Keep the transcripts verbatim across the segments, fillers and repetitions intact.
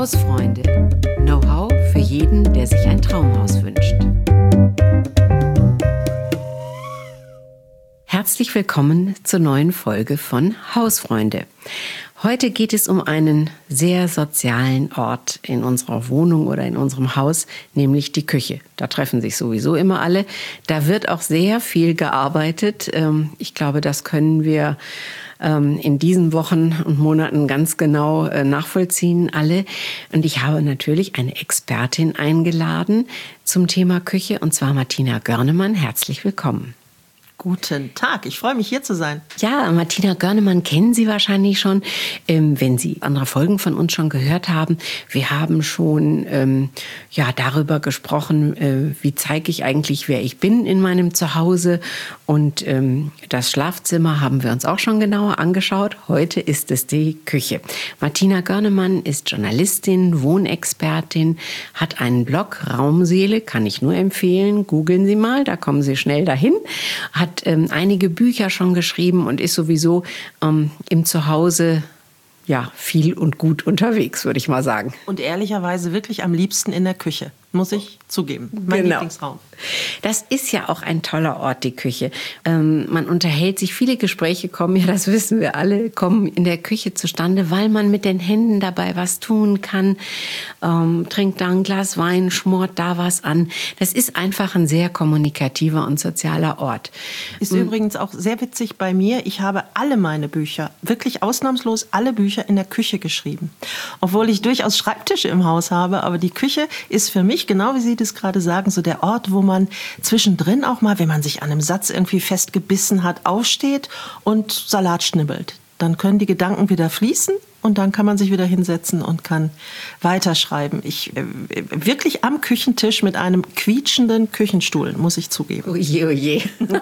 Hausfreunde. Know-how für jeden, der sich ein Traumhaus wünscht. Herzlich willkommen zur neuen Folge von Hausfreunde. Heute geht es um einen sehr sozialen Ort in unserer Wohnung oder in unserem Haus, nämlich die Küche. Da treffen sich sowieso immer alle. Da wird auch sehr viel gearbeitet. Ich glaube, das können wir in diesen Wochen und Monaten ganz genau nachvollziehen, alle. Und ich habe natürlich eine Expertin eingeladen zum Thema Küche, und zwar Martina Görnemann. Herzlich willkommen. Guten Tag, ich freue mich, hier zu sein. Ja, Martina Görnemann kennen Sie wahrscheinlich schon, ähm, wenn Sie andere Folgen von uns schon gehört haben. Wir haben schon ähm, ja, darüber gesprochen, äh, wie zeige ich eigentlich, wer ich bin in meinem Zuhause. Und ähm, das Schlafzimmer haben wir uns auch schon genauer angeschaut. Heute ist es die Küche. Martina Görnemann ist Journalistin, Wohnexpertin, hat einen Blog, Raumseele, kann ich nur empfehlen. Googeln Sie mal, da kommen Sie schnell dahin. Hat ähm, einige Bücher schon geschrieben und ist sowieso ähm, im Zuhause ja, viel und gut unterwegs, würde ich mal sagen. Und ehrlicherweise wirklich am liebsten in der Küche, muss ich zugeben. Mein Genau. Lieblingsraum. Das ist ja auch ein toller Ort, die Küche. Ähm, man unterhält sich, viele Gespräche kommen, ja, das wissen wir alle, kommen in der Küche zustande, weil man mit den Händen dabei was tun kann. Ähm, trinkt da ein Glas Wein, schmort da was an. Das ist einfach ein sehr kommunikativer und sozialer Ort. Ist mhm. übrigens auch sehr witzig bei mir. Ich habe alle meine Bücher, wirklich ausnahmslos alle Bücher in der Küche geschrieben. Obwohl ich durchaus Schreibtische im Haus habe, aber die Küche ist für mich, genau wie Sie das gerade sagen, so der Ort, wo man zwischendrin auch mal, wenn man sich an einem Satz irgendwie festgebissen hat, aufsteht und Salat schnibbelt. Dann können die Gedanken wieder fließen und dann kann man sich wieder hinsetzen und kann weiterschreiben. Ich äh, wirklich am Küchentisch mit einem quietschenden Küchenstuhl, muss ich zugeben. Oje, oje.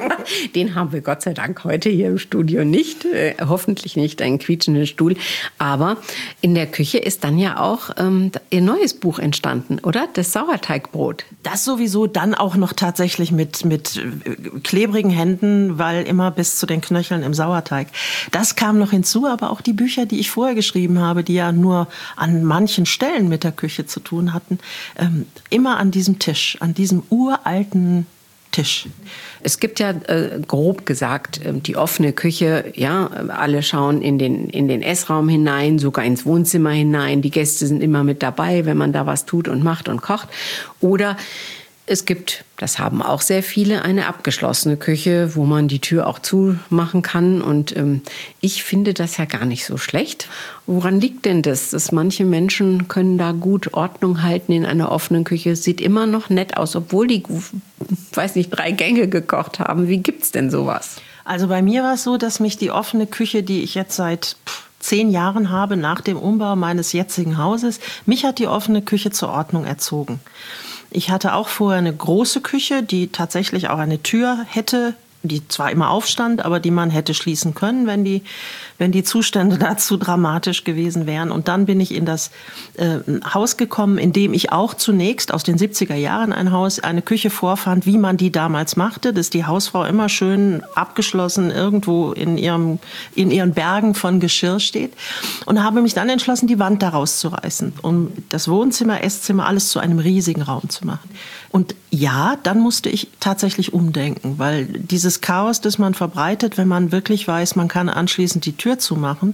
Den haben wir Gott sei Dank heute hier im Studio nicht. Äh, hoffentlich nicht einen quietschenden Stuhl. Aber in der Küche ist dann ja auch ähm, Ihr neues Buch entstanden, oder? Das Sauerteigbrot. Das sowieso, dann auch noch tatsächlich mit, mit klebrigen Händen, weil immer bis zu den Knöcheln im Sauerteig. Das kam noch hinzu, aber auch die Bücher, die ich vorher geschrieben habe, die ja nur an manchen Stellen mit der Küche zu tun hatten, ähm, immer an diesem Tisch, an diesem uralten Tisch. Es gibt ja äh, grob gesagt äh, die offene Küche, ja, alle schauen in den, in den Essraum hinein, sogar ins Wohnzimmer hinein, die Gäste sind immer mit dabei, wenn man da was tut und macht und kocht. Oder es gibt, das haben auch sehr viele, eine abgeschlossene Küche, wo man die Tür auch zumachen kann. Und ähm, ich finde das ja gar nicht so schlecht. Woran liegt denn das, dass manche Menschen können da gut Ordnung halten in einer offenen Küche? Sieht immer noch nett aus, obwohl die, weiß nicht, drei Gänge gekocht haben. Wie gibt's denn sowas? Also bei mir war es so, dass mich die offene Küche, die ich jetzt seit pff, zehn Jahren habe, nach dem Umbau meines jetzigen Hauses, mich hat die offene Küche zur Ordnung erzogen. Ich hatte auch vorher eine große Küche, die tatsächlich auch eine Tür hätte, die zwar immer aufstand, aber die man hätte schließen können, wenn die, wenn die Zustände dazu dramatisch gewesen wären. Und dann bin ich in das äh, Haus gekommen, in dem ich auch zunächst aus den siebziger Jahren ein Haus, eine Küche vorfand, wie man die damals machte, dass die Hausfrau immer schön abgeschlossen irgendwo in ihrem, in ihren Bergen von Geschirr steht. Und habe mich dann entschlossen, die Wand daraus zu reißen, um das Wohnzimmer, Esszimmer, alles zu einem riesigen Raum zu machen. Und ja, dann musste ich tatsächlich umdenken, weil dieses Chaos, das man verbreitet, wenn man wirklich weiß, man kann anschließend die Tür zumachen,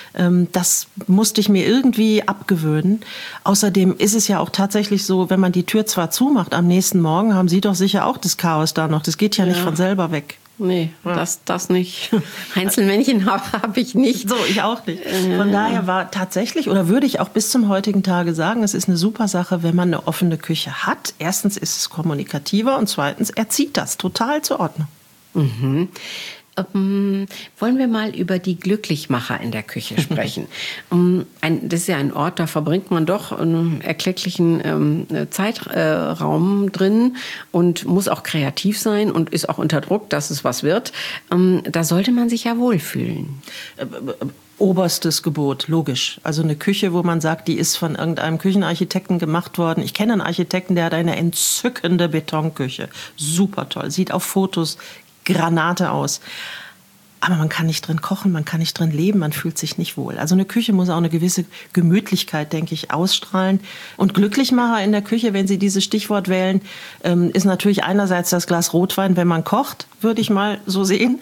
das musste ich mir irgendwie abgewöhnen. Außerdem ist es ja auch tatsächlich so, wenn man die Tür zwar zumacht, am nächsten Morgen haben Sie doch sicher auch das Chaos da noch. Das geht ja, ja. nicht von selber weg. Nee, ja. das, das nicht. Einzelmännchen habe hab ich nicht. So, ich auch nicht. Von daher war tatsächlich, oder würde ich auch bis zum heutigen Tage sagen, es ist eine super Sache, wenn man eine offene Küche hat. Erstens ist es kommunikativer und zweitens erzieht das total zur Ordnung. Mhm. Ähm, wollen wir mal über die Glücklichmacher in der Küche sprechen. ähm, ein, das ist ja ein Ort, da verbringt man doch einen erklecklichen ähm, Zeitraum äh, drin und muss auch kreativ sein und ist auch unter Druck, dass es was wird. Ähm, da sollte man sich ja wohlfühlen. Äh, äh, Oberstes Gebot, logisch. Also eine Küche, wo man sagt, die ist von irgendeinem Küchenarchitekten gemacht worden. Ich kenne einen Architekten, der hat eine entzückende Betonküche. Super toll, sieht auf Fotos Granate aus. Aber man kann nicht drin kochen, man kann nicht drin leben, man fühlt sich nicht wohl. Also eine Küche muss auch eine gewisse Gemütlichkeit, denke ich, ausstrahlen. Und Glücklichmacher in der Küche, wenn Sie dieses Stichwort wählen, ist natürlich einerseits das Glas Rotwein, wenn man kocht, würde ich mal so sehen.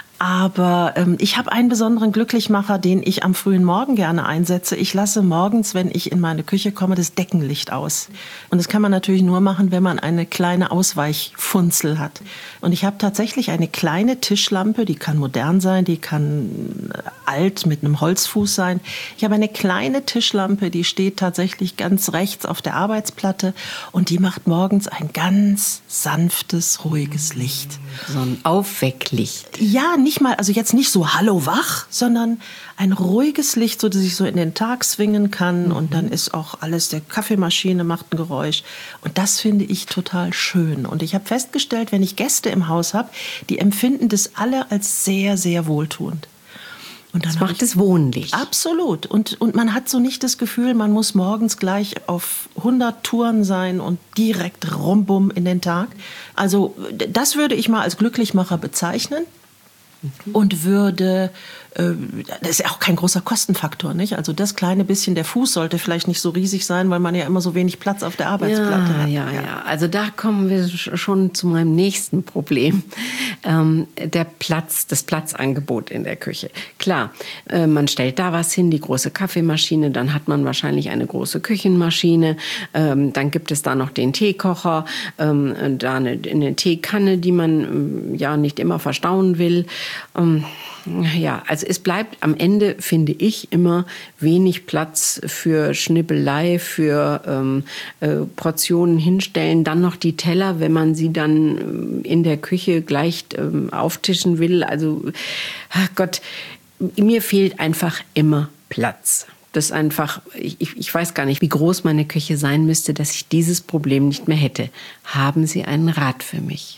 Aber ähm, ich habe einen besonderen Glücklichmacher, den ich am frühen Morgen gerne einsetze. Ich lasse morgens, wenn ich in meine Küche komme, das Deckenlicht aus. Und das kann man natürlich nur machen, wenn man eine kleine Ausweichfunzel hat. Und ich habe tatsächlich eine kleine Tischlampe, die kann modern sein, die kann alt mit einem Holzfuß sein. Ich habe eine kleine Tischlampe, die steht tatsächlich ganz rechts auf der Arbeitsplatte und die macht morgens ein ganz sanftes, ruhiges Licht. So ein Aufwecklicht. Ja, nicht mal, also jetzt nicht so hallo wach, sondern ein ruhiges Licht, so dass ich so in den Tag swingen kann mhm. und dann ist auch alles, der Kaffeemaschine macht ein Geräusch und das finde ich total schön. Und ich habe festgestellt, wenn ich Gäste im Haus habe, die empfinden das alle als sehr, sehr wohltuend. Und dann das macht es wohnlich. Absolut. Und, und man hat so nicht das Gefühl, man muss morgens gleich auf hundert Touren sein und direkt rumbum in den Tag. Also das würde ich mal als Glücklichmacher bezeichnen. Mhm. Und würde, äh, das ist ja auch kein großer Kostenfaktor, nicht? Also das kleine bisschen, der Fuß sollte vielleicht nicht so riesig sein, weil man ja immer so wenig Platz auf der Arbeitsplatte ja, hat. Ja, ja, ja. Also da kommen wir schon zu meinem nächsten Problem. Ähm, der Platz, das Platzangebot in der Küche. Klar, äh, man stellt da was hin, die große Kaffeemaschine, dann hat man wahrscheinlich eine große Küchenmaschine, ähm, dann gibt es da noch den Teekocher, ähm, da eine, eine Teekanne, die man ähm, ja nicht immer verstauen will. Ähm, ja, also es bleibt am Ende, finde ich, immer wenig Platz für Schnippelei, für ähm, äh, Portionen hinstellen. Dann noch die Teller, wenn man sie dann in der Küche gleich ähm, auftischen will. Also, ach Gott, mir fehlt einfach immer Platz. Das ist einfach, ich, ich weiß gar nicht, wie groß meine Küche sein müsste, dass ich dieses Problem nicht mehr hätte. Haben Sie einen Rat für mich?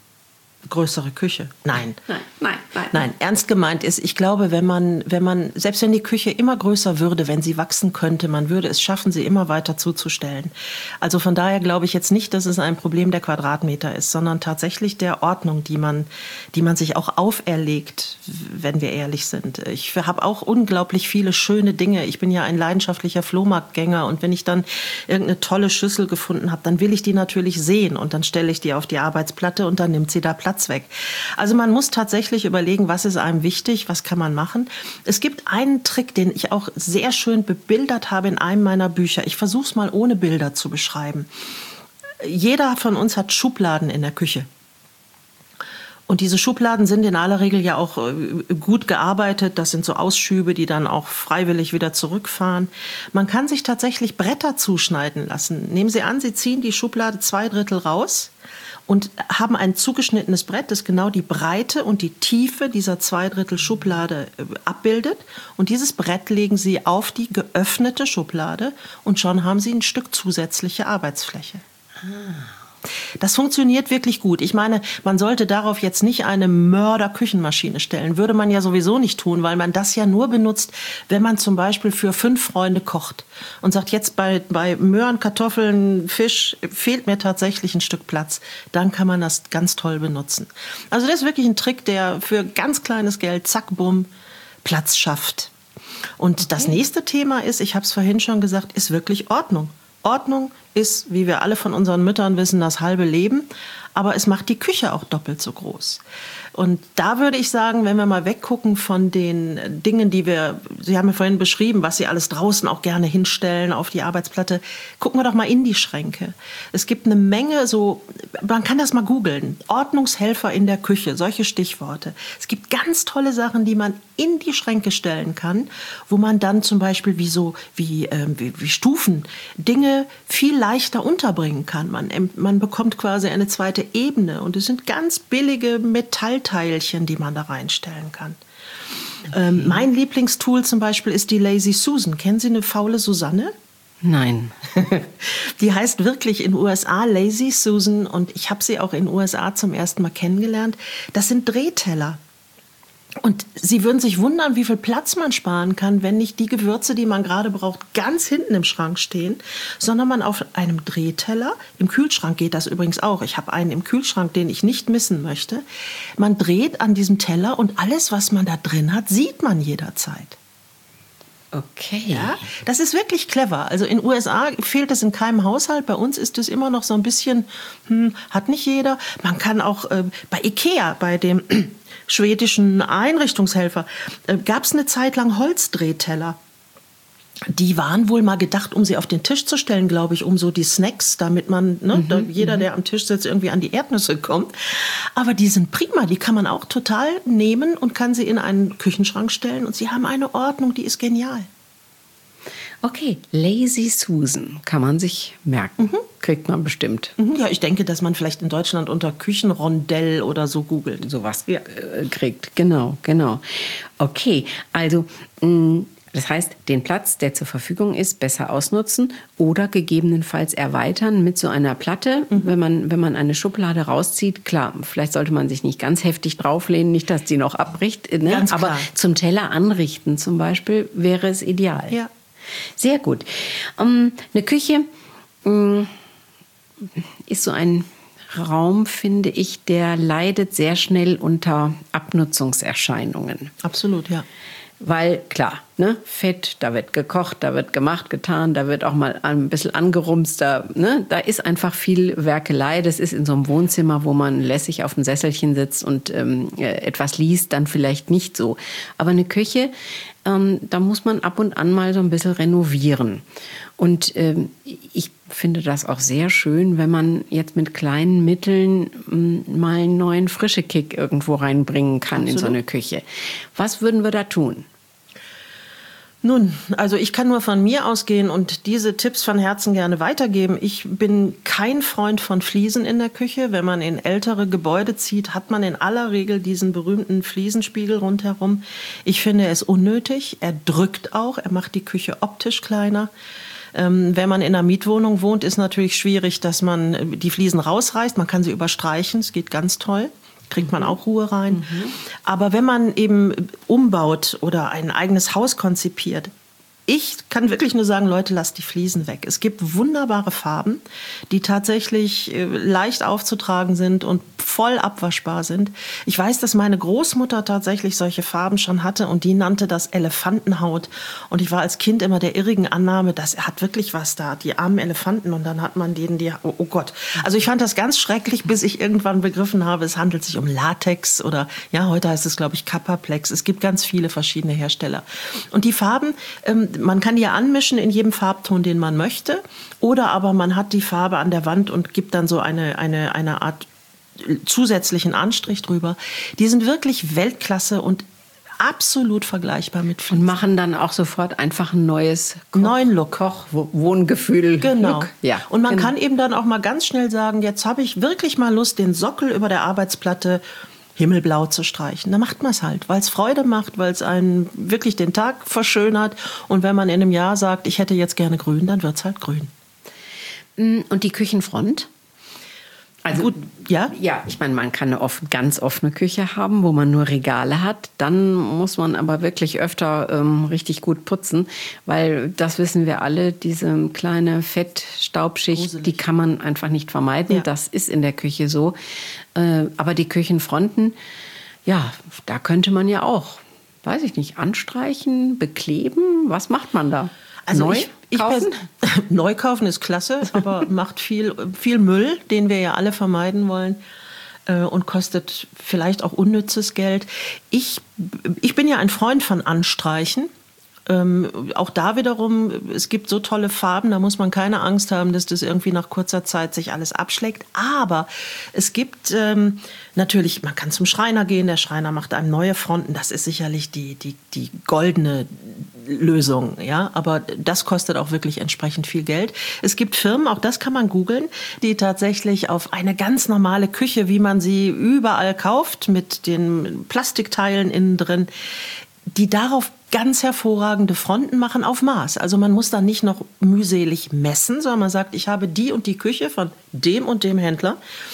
Größere Küche? Nein. Nein, nein, nein. Nein, ernst gemeint ist, ich glaube, wenn man, wenn man, selbst wenn die Küche immer größer würde, wenn sie wachsen könnte, man würde es schaffen, sie immer weiter zuzustellen. Also von daher glaube ich jetzt nicht, dass es ein Problem der Quadratmeter ist, sondern tatsächlich der Ordnung, die man, die man sich auch auferlegt, wenn wir ehrlich sind. Ich habe auch unglaublich viele schöne Dinge. Ich bin ja ein leidenschaftlicher Flohmarktgänger und wenn ich dann irgendeine tolle Schüssel gefunden habe, dann will ich die natürlich sehen und dann stelle ich die auf die Arbeitsplatte und dann nimmt sie da Platz weg. Also man muss tatsächlich überlegen, was ist einem wichtig, was kann man machen. Es gibt einen Trick, den ich auch sehr schön bebildert habe in einem meiner Bücher. Ich versuche es mal ohne Bilder zu beschreiben. Jeder von uns hat Schubladen in der Küche. Und diese Schubladen sind in aller Regel ja auch gut gearbeitet. Das sind so Ausschübe, die dann auch freiwillig wieder zurückfahren. Man kann sich tatsächlich Bretter zuschneiden lassen. Nehmen Sie an, Sie ziehen die Schublade zwei Drittel raus und haben ein zugeschnittenes Brett, das genau die Breite und die Tiefe dieser zwei Drittel Schublade abbildet. Und dieses Brett legen Sie auf die geöffnete Schublade und schon haben Sie ein Stück zusätzliche Arbeitsfläche. Ah. Das funktioniert wirklich gut. Ich meine, man sollte darauf jetzt nicht eine Mörder-Küchenmaschine stellen. Würde man ja sowieso nicht tun, weil man das ja nur benutzt, wenn man zum Beispiel für fünf Freunde kocht und sagt, jetzt bei, bei Möhren, Kartoffeln, Fisch fehlt mir tatsächlich ein Stück Platz. Dann kann man das ganz toll benutzen. Also das ist wirklich ein Trick, der für ganz kleines Geld, zack, bumm, Platz schafft. Und okay. Das nächste Thema ist, ich habe es vorhin schon gesagt, ist wirklich Ordnung. Ordnung ist, wie wir alle von unseren Müttern wissen, das halbe Leben. Aber es macht die Küche auch doppelt so groß. Und da würde ich sagen, wenn wir mal weggucken von den Dingen, die wir, Sie haben ja vorhin beschrieben, was Sie alles draußen auch gerne hinstellen auf die Arbeitsplatte, gucken wir doch mal in die Schränke. Es gibt eine Menge so, man kann das mal googeln, Ordnungshelfer in der Küche, solche Stichworte. Es gibt ganz tolle Sachen, die man in die Schränke stellen kann, wo man dann zum Beispiel wie so, wie, äh, wie, wie Stufen Dinge viel leichter unterbringen kann. Man, man bekommt quasi eine zweite Ebene und es sind ganz billige Metallteilchen, die man da reinstellen kann. Okay. Ähm, mein Lieblingstool zum Beispiel ist die Lazy Susan. Kennen Sie eine faule Susanne? Nein. Die heißt wirklich in den U S A Lazy Susan und ich habe sie auch in den U S A zum ersten Mal kennengelernt. Das sind Drehteller. Und Sie würden sich wundern, wie viel Platz man sparen kann, wenn nicht die Gewürze, die man gerade braucht, ganz hinten im Schrank stehen, sondern man auf einem Drehteller, im Kühlschrank geht das übrigens auch, ich habe einen im Kühlschrank, den ich nicht missen möchte, man dreht an diesem Teller und alles, was man da drin hat, sieht man jederzeit. Okay. Ja, das ist wirklich clever. Also in den U S A fehlt es in keinem Haushalt. Bei uns ist es immer noch so ein bisschen, hm, hat nicht jeder. Man kann auch äh, bei Ikea, bei dem schwedischen Einrichtungshelfer, äh, gab es eine Zeit lang Holzdrehteller. Die waren wohl mal gedacht, um sie auf den Tisch zu stellen, glaube ich, um so die Snacks, damit man, ne, mhm, da jeder, der am Tisch sitzt, irgendwie an die Erdnüsse kommt. Aber die sind prima, die kann man auch total nehmen und kann sie in einen Küchenschrank stellen. Und sie haben eine Ordnung, die ist genial. Okay, Lazy Susan kann man sich merken. Mhm. Kriegt man bestimmt. Mhm, ja, ich denke, dass man vielleicht in Deutschland unter Küchenrondell oder so googelt. Sowas ja. äh, kriegt, genau, genau. Okay, also mh, das heißt, den Platz, der zur Verfügung ist, besser ausnutzen oder gegebenenfalls erweitern mit so einer Platte. Mhm. Wenn man, wenn man eine Schublade rauszieht, klar, vielleicht sollte man sich nicht ganz heftig drauflehnen, nicht, dass die noch abbricht. Ne? Ganz aber klar. Zum Teller anrichten zum Beispiel wäre es ideal. Ja. Sehr gut. Um, eine Küche um, ist so ein Raum, finde ich, der leidet sehr schnell unter Abnutzungserscheinungen. Absolut, ja. Weil, klar, ne, Fett, da wird gekocht, da wird gemacht, getan, da wird auch mal ein bisschen angerumst, da, ne, da ist einfach viel Werkelei. Das ist in so einem Wohnzimmer, wo man lässig auf dem Sesselchen sitzt und ähm, etwas liest, dann vielleicht nicht so. Aber eine Küche, ähm, da muss man ab und an mal so ein bisschen renovieren. Und ähm, ich finde das auch sehr schön, wenn man jetzt mit kleinen Mitteln m, mal einen neuen frische Kick irgendwo reinbringen kann. Absolut. In so eine Küche. Was würden wir da tun? Nun, also ich kann nur von mir ausgehen und diese Tipps von Herzen gerne weitergeben. Ich bin kein Freund von Fliesen in der Küche. Wenn man in ältere Gebäude zieht, hat man in aller Regel diesen berühmten Fliesenspiegel rundherum. Ich finde es unnötig. Er drückt auch. Er macht die Küche optisch kleiner. Ähm, wenn man in einer Mietwohnung wohnt, ist natürlich schwierig, dass man die Fliesen rausreißt. Man kann sie überstreichen. Es geht ganz toll. Kriegt man auch Ruhe rein. Mhm. Aber wenn man eben umbaut oder ein eigenes Haus konzipiert, ich kann wirklich nur sagen, Leute, lasst die Fliesen weg. Es gibt wunderbare Farben, die tatsächlich leicht aufzutragen sind und voll abwaschbar sind. Ich weiß, dass meine Großmutter tatsächlich solche Farben schon hatte und die nannte das Elefantenhaut. Und ich war als Kind immer der irrigen Annahme, das hat wirklich was da, die armen Elefanten. Und dann hat man denen die, oh, oh Gott. Also ich fand das ganz schrecklich, bis ich irgendwann begriffen habe, es handelt sich um Latex oder, ja, heute heißt es, glaube ich, Capaplex. Es gibt ganz viele verschiedene Hersteller. Und die Farben, ähm, man kann die ja anmischen in jedem Farbton, den man möchte. Oder aber man hat die Farbe an der Wand und gibt dann so eine, eine, eine Art zusätzlichen Anstrich drüber. Die sind wirklich Weltklasse und absolut vergleichbar mit Fliesen. Und machen dann auch sofort einfach ein neues Koch, neuen Look. Koch, Wohngefühl. Genau. Look. Ja, und man genau. kann eben dann auch mal ganz schnell sagen, jetzt habe ich wirklich mal Lust, den Sockel über der Arbeitsplatte himmelblau zu streichen. Da macht man es halt, weil es Freude macht, weil es einen wirklich den Tag verschönert. Und wenn man in einem Jahr sagt, ich hätte jetzt gerne grün, dann wird es halt grün. Und die Küchenfront? Also, gut, ja? Ja, ich meine, man kann eine oft, ganz offene Küche haben, wo man nur Regale hat. Dann muss man aber wirklich öfter ähm, richtig gut putzen, weil das wissen wir alle, diese kleine Fettstaubschicht, Gruselig. Die kann man einfach nicht vermeiden. Ja. Das ist in der Küche so. Äh, aber die Küchenfronten, ja, da könnte man ja auch, weiß ich nicht, anstreichen, bekleben. Was macht man da? Also Neu ich, ich kaufen? Neu kaufen ist klasse, aber macht viel, viel Müll, den wir ja alle vermeiden wollen äh, und kostet vielleicht auch unnützes Geld. Ich, ich bin ja ein Freund von Anstreichen. Ähm, auch da wiederum, es gibt so tolle Farben, da muss man keine Angst haben, dass das irgendwie nach kurzer Zeit sich alles abschlägt. Aber es gibt ähm, natürlich, man kann zum Schreiner gehen, der Schreiner macht einem neue Fronten. Das ist sicherlich die, die, die goldene Lösung, ja, aber das kostet auch wirklich entsprechend viel Geld. Es gibt Firmen, auch das kann man googeln, die tatsächlich auf eine ganz normale Küche, wie man sie überall kauft, mit den Plastikteilen innen drin, die darauf ganz hervorragende Fronten machen auf Maß. Also man muss dann nicht noch mühselig messen, sondern man sagt, ich habe die und die Küche von dem und dem Händler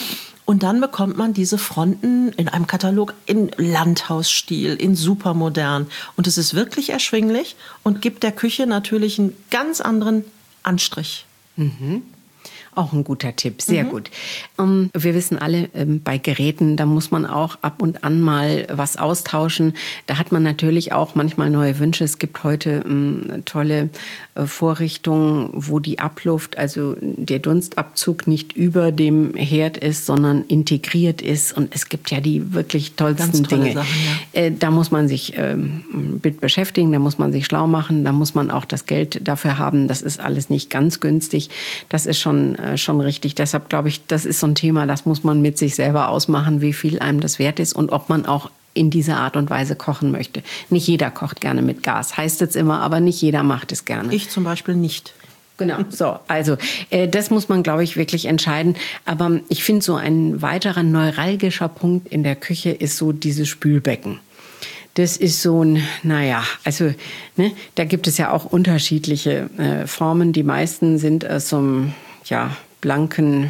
Und dann bekommt man diese Fronten in einem Katalog in Landhausstil, in supermodern. Und es ist wirklich erschwinglich und gibt der Küche natürlich einen ganz anderen Anstrich. Mhm. Auch ein guter Tipp, sehr mhm. gut. Um, wir wissen alle, ähm, bei Geräten, da muss man auch ab und an mal was austauschen. Da hat man natürlich auch manchmal neue Wünsche. Es gibt heute ähm, tolle äh, Vorrichtungen, wo die Abluft, also der Dunstabzug nicht über dem Herd ist, sondern integriert ist. Und es gibt ja die wirklich tollsten Ganz tolle Dinge. Sachen, ja. äh, da muss man sich ähm, mit beschäftigen, da muss man sich schlau machen, da muss man auch das Geld dafür haben. Das ist alles nicht ganz günstig. Das ist schon schon richtig. Deshalb glaube ich, das ist so ein Thema, das muss man mit sich selber ausmachen, wie viel einem das wert ist und ob man auch in dieser Art und Weise kochen möchte. Nicht jeder kocht gerne mit Gas, heißt jetzt immer, aber nicht jeder macht es gerne. Ich zum Beispiel nicht. Genau, so, also äh, das muss man, glaube ich, wirklich entscheiden. Aber ich finde, so ein weiterer neuralgischer Punkt in der Küche ist so dieses Spülbecken. Das ist so ein, naja, also ne, da gibt es ja auch unterschiedliche äh, Formen. Die meisten sind aus so einem, ja, blanken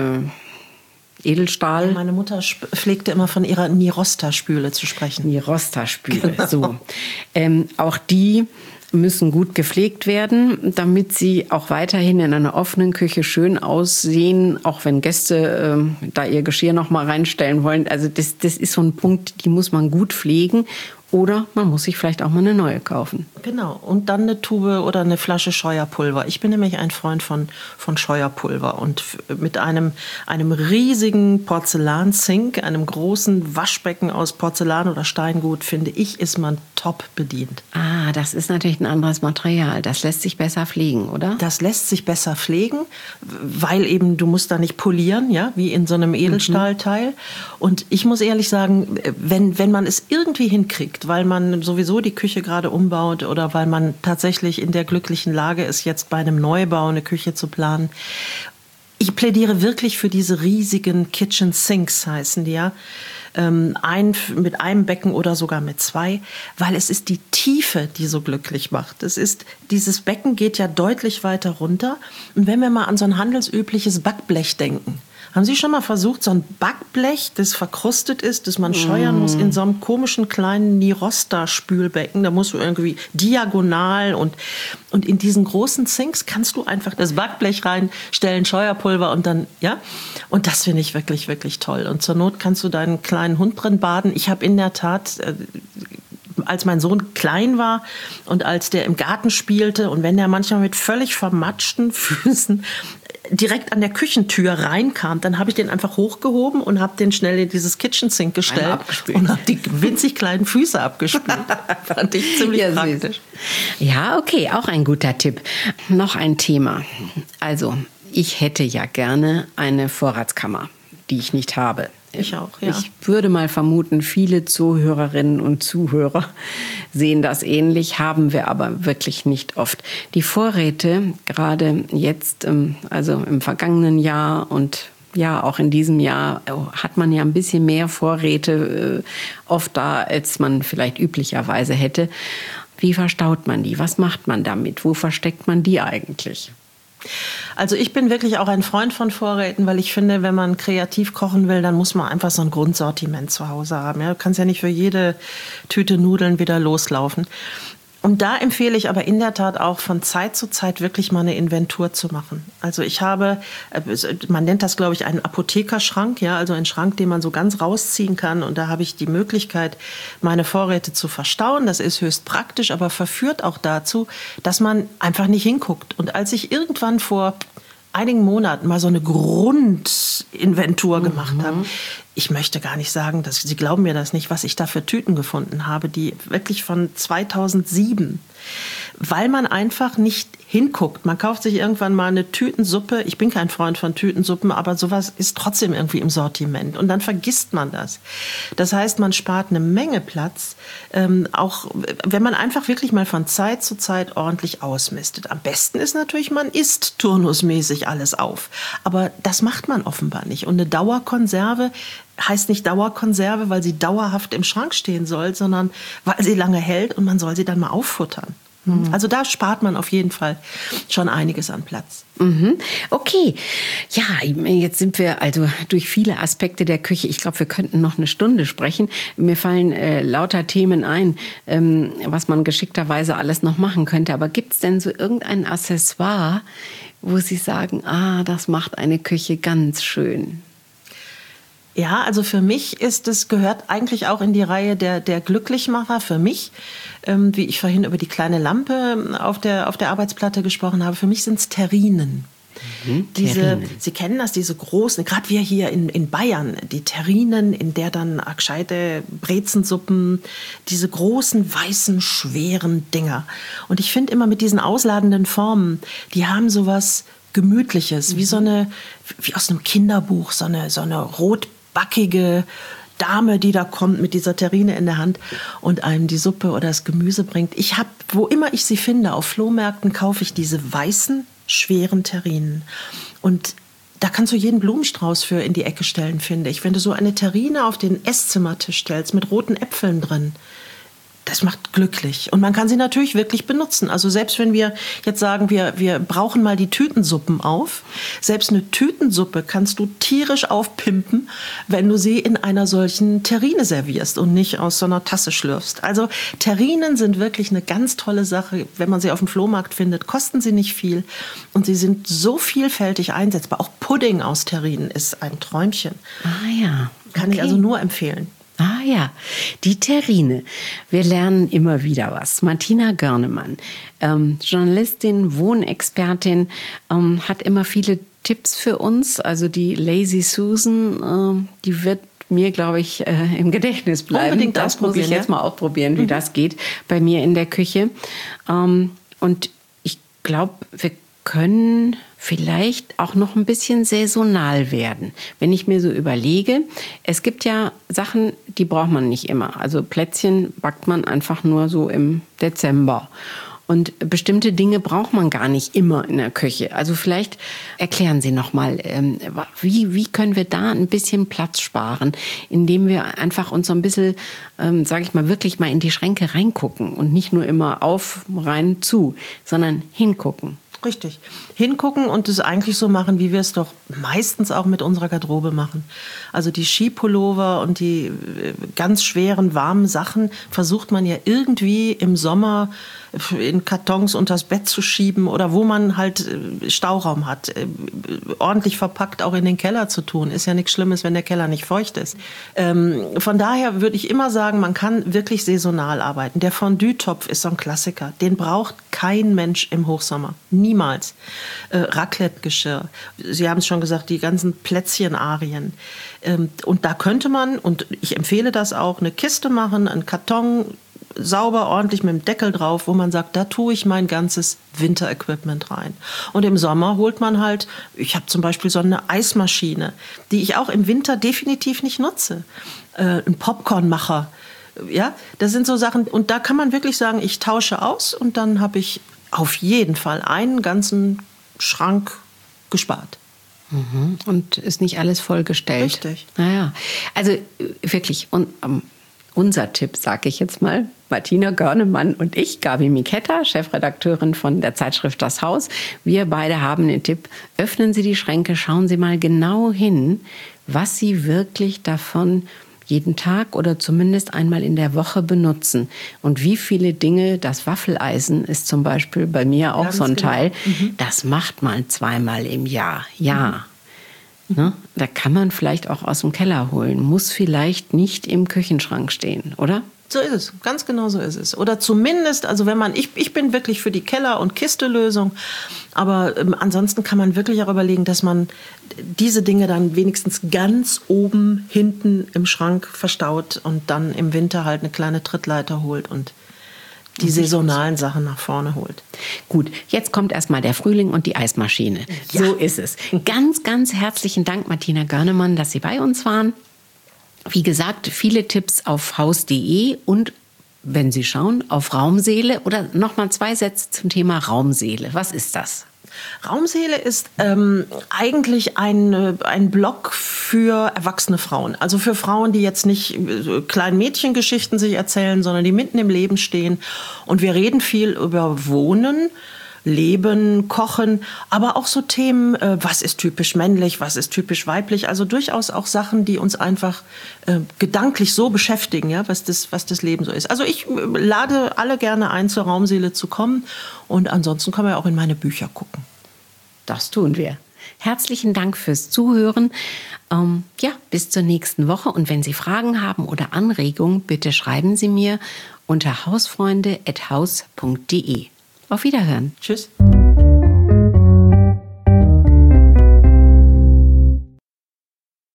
äh, Edelstahl. Ja, meine Mutter pflegte immer von ihrer Nirosta-Spüle zu sprechen. Nirosta-Spüle, genau. So. Ähm, auch die müssen gut gepflegt werden, damit sie auch weiterhin in einer offenen Küche schön aussehen, auch wenn Gäste äh, da ihr Geschirr noch mal reinstellen wollen. Also das, das ist so ein Punkt, die muss man gut pflegen. Oder man muss sich vielleicht auch mal eine neue kaufen. Genau, und dann eine Tube oder eine Flasche Scheuerpulver. Ich bin nämlich ein Freund von, von Scheuerpulver. Und mit einem, einem riesigen Porzellansink, einem großen Waschbecken aus Porzellan oder Steingut, finde ich, ist man top bedient. Ah, das ist natürlich ein anderes Material. Das lässt sich besser pflegen, oder? Das lässt sich besser pflegen, weil eben du musst da nicht polieren, ja, wie in so einem Edelstahlteil. Mhm. Und ich muss ehrlich sagen, wenn, wenn man es irgendwie hinkriegt, weil man sowieso die Küche gerade umbaut oder weil man tatsächlich in der glücklichen Lage ist, jetzt bei einem Neubau eine Küche zu planen. Ich plädiere wirklich für diese riesigen Kitchen Sinks, heißen die ja. Ein, mit einem Becken oder sogar mit zwei, weil es ist die Tiefe, die so glücklich macht. Es ist, dieses Becken geht ja deutlich weiter runter. Und wenn wir mal an so ein handelsübliches Backblech denken, haben Sie schon mal versucht, so ein Backblech, das verkrustet ist, das man scheuern mm. muss, in so einem komischen kleinen Nirosta-Spülbecken, da musst du irgendwie diagonal und, und in diesen großen Sinks kannst du einfach das Backblech reinstellen, Scheuerpulver und dann, ja, und das finde ich wirklich, wirklich toll. Und zur Not kannst du deinen kleinen Hund drin baden. Ich habe in der Tat, äh, als mein Sohn klein war und als der im Garten spielte und wenn der manchmal mit völlig vermatschten Füßen direkt an der Küchentür reinkam, dann habe ich den einfach hochgehoben und habe den schnell in dieses Kitchen Sink gestellt und habe die winzig kleinen Füße abgespült. Fand ich ziemlich ja, praktisch. Ja, okay, auch ein guter Tipp. Noch ein Thema. Also, ich hätte ja gerne eine Vorratskammer, die ich nicht habe. Ich auch, ja. Ich würde mal vermuten, viele Zuhörerinnen und Zuhörer sehen das ähnlich, haben wir aber wirklich nicht oft. Die Vorräte, gerade jetzt, also im vergangenen Jahr und ja, auch in diesem Jahr hat man ja ein bisschen mehr Vorräte oft da, als man vielleicht üblicherweise hätte. Wie verstaut man die? Was macht man damit? Wo versteckt man die eigentlich? Also ich bin wirklich auch ein Freund von Vorräten, weil ich finde, wenn man kreativ kochen will, dann muss man einfach so ein Grundsortiment zu Hause haben. Ja, du kannst ja nicht für jede Tüte Nudeln wieder loslaufen. Und da empfehle ich aber in der Tat auch von Zeit zu Zeit wirklich mal eine Inventur zu machen. Also ich habe, man nennt das glaube ich einen Apothekerschrank, ja, also einen Schrank, den man so ganz rausziehen kann. Und da habe ich die Möglichkeit, meine Vorräte zu verstauen. Das ist höchst praktisch, aber verführt auch dazu, dass man einfach nicht hinguckt. Und als ich irgendwann vor einigen Monaten mal so eine Grundinventur gemacht mhm. habe, ich möchte gar nicht sagen, dass Sie glauben mir das nicht, was ich da für Tüten gefunden habe, die wirklich von zweitausendsieben, weil man einfach nicht hinguckt. Man kauft sich irgendwann mal eine Tütensuppe. Ich bin kein Freund von Tütensuppen, aber sowas ist trotzdem irgendwie im Sortiment. Und dann vergisst man das. Das heißt, man spart eine Menge Platz, ähm, auch wenn man einfach wirklich mal von Zeit zu Zeit ordentlich ausmistet. Am besten ist natürlich, man isst turnusmäßig alles auf. Aber das macht man offenbar nicht. Und eine Dauerkonserve heißt nicht Dauerkonserve, weil sie dauerhaft im Schrank stehen soll, sondern weil sie lange hält und man soll sie dann mal auffuttern. Mhm. Also da spart man auf jeden Fall schon einiges an Platz. Mhm. Okay, ja, jetzt sind wir also durch viele Aspekte der Küche. Ich glaube, wir könnten noch eine Stunde sprechen. Mir fallen äh, lauter Themen ein, ähm, was man geschickterweise alles noch machen könnte. Aber gibt es denn so irgendein Accessoire, wo Sie sagen, ah, das macht eine Küche ganz schön? Ja, also für mich ist es, gehört eigentlich auch in die Reihe der, der Glücklichmacher für mich. Ähm, wie ich vorhin über die kleine Lampe auf der, auf der Arbeitsplatte gesprochen habe, für mich sind es Terrinen. Mhm, diese, Terrinen. Sie kennen das, diese großen, gerade wir hier in, in Bayern, die Terrinen, in der dann gescheite Brezensuppen, diese großen, weißen, schweren Dinger. Und ich finde immer mit diesen ausladenden Formen, die haben sowas Gemütliches, mhm. wie so eine, wie aus einem Kinderbuch, so eine, so eine rot backige Dame, die da kommt mit dieser Terrine in der Hand und einem die Suppe oder das Gemüse bringt. Ich habe, wo immer ich sie finde, auf Flohmärkten kaufe ich diese weißen, schweren Terrinen. Und da kannst du jeden Blumenstrauß für in die Ecke stellen, finde ich. Wenn du so eine Terrine auf den Esszimmertisch stellst mit roten Äpfeln drin, das macht glücklich. Und man kann sie natürlich wirklich benutzen. Also selbst wenn wir jetzt sagen, wir, wir brauchen mal die Tütensuppen auf, selbst eine Tütensuppe kannst du tierisch aufpimpen, wenn du sie in einer solchen Terrine servierst und nicht aus so einer Tasse schlürfst. Also Terrinen sind wirklich eine ganz tolle Sache. Wenn man sie auf dem Flohmarkt findet, kosten sie nicht viel. Und sie sind so vielfältig einsetzbar. Auch Pudding aus Terrinen ist ein Träumchen. Ah ja. Okay. Kann ich also nur empfehlen. Ah ja, die Terrine. Wir lernen immer wieder was. Martina Görnemann, ähm, Journalistin, Wohnexpertin, ähm, hat immer viele Tipps für uns. Also die Lazy Susan, äh, die wird mir, glaube ich, äh, im Gedächtnis bleiben. Unbedingt das muss ich jetzt ja? mal ausprobieren, wie mhm. das geht bei mir in der Küche. Ähm, und ich glaube, wir können vielleicht auch noch ein bisschen saisonal werden. Wenn ich mir so überlege, es gibt ja Sachen, die braucht man nicht immer. Also Plätzchen backt man einfach nur so im Dezember. Und bestimmte Dinge braucht man gar nicht immer in der Küche. Also vielleicht erklären Sie noch mal, ähm, wie, wie können wir da ein bisschen Platz sparen, indem wir einfach uns so ein bisschen, ähm, sage ich mal, wirklich mal in die Schränke reingucken und nicht nur immer auf, rein, zu, sondern hingucken. Richtig. Hingucken und es eigentlich so machen, wie wir es doch meistens auch mit unserer Garderobe machen. Also die Skipullover und die ganz schweren, warmen Sachen versucht man ja irgendwie im Sommer in Kartons unters Bett zu schieben oder wo man halt Stauraum hat, ordentlich verpackt auch in den Keller zu tun. Ist ja nichts Schlimmes, wenn der Keller nicht feucht ist. Ähm, von daher würde ich immer sagen, man kann wirklich saisonal arbeiten. Der Fondue-Topf ist so ein Klassiker. Den braucht kein Mensch im Hochsommer. Niemals. Äh, Raclette-Geschirr. Sie haben es schon gesagt, die ganzen Plätzchen-Arien. Ähm, und da könnte man, und ich empfehle das auch, eine Kiste machen, einen Karton, sauber, ordentlich mit dem Deckel drauf, wo man sagt, da tue ich mein ganzes Winterequipment rein. Und im Sommer holt man halt, ich habe zum Beispiel so eine Eismaschine, die ich auch im Winter definitiv nicht nutze. Äh, ein Popcornmacher. Ja, das sind so Sachen, und da kann man wirklich sagen, ich tausche aus und dann habe ich auf jeden Fall einen ganzen Schrank gespart. Mhm. Und ist nicht alles vollgestellt. Richtig. Naja, also wirklich, und um, unser Tipp, sage ich jetzt mal, Martina Görnemann und ich, Gabi Miketta, Chefredakteurin von der Zeitschrift Das Haus. Wir beide haben den Tipp, öffnen Sie die Schränke, schauen Sie mal genau hin, was Sie wirklich davon jeden Tag oder zumindest einmal in der Woche benutzen. Und wie viele Dinge, das Waffeleisen ist zum Beispiel bei mir auch Ganz so ein genau. Teil, mhm. das macht man zweimal im Jahr. Ja. Mhm. Ne? Da kann man vielleicht auch aus dem Keller holen, muss vielleicht nicht im Küchenschrank stehen, oder? So ist es, ganz genau so ist es. Oder zumindest, also wenn man, ich, ich bin wirklich für die Keller- und Kiste-Lösung, aber ähm, ansonsten kann man wirklich auch überlegen, dass man diese Dinge dann wenigstens ganz oben hinten im Schrank verstaut und dann im Winter halt eine kleine Trittleiter holt und die saisonalen Sachen nach vorne holt. Gut, jetzt kommt erstmal der Frühling und die Eismaschine. Ja. So ist es. Ganz, ganz herzlichen Dank, Martina Görnemann, dass Sie bei uns waren. Wie gesagt, viele Tipps auf haus punkt de und, wenn Sie schauen, auf Raumseele. Oder nochmal zwei Sätze zum Thema Raumseele. Was ist das? Raumseele ist ähm, eigentlich ein, ein Blog für erwachsene Frauen. Also für Frauen, die jetzt nicht äh, kleinen Mädchengeschichten sich erzählen, sondern die mitten im Leben stehen. Und wir reden viel über Wohnen, Leben, Kochen, aber auch so Themen, äh, was ist typisch männlich, was ist typisch weiblich. Also durchaus auch Sachen, die uns einfach äh, gedanklich so beschäftigen, ja, was das, was das Leben so ist. Also ich äh, lade alle gerne ein, zur Raumseele zu kommen. Und ansonsten können wir auch in meine Bücher gucken. Das tun wir. Herzlichen Dank fürs Zuhören. Ähm, ja, bis zur nächsten Woche. Und wenn Sie Fragen haben oder Anregungen, bitte schreiben Sie mir unter hausfreunde at haus punkt de. Auf Wiederhören. Tschüss.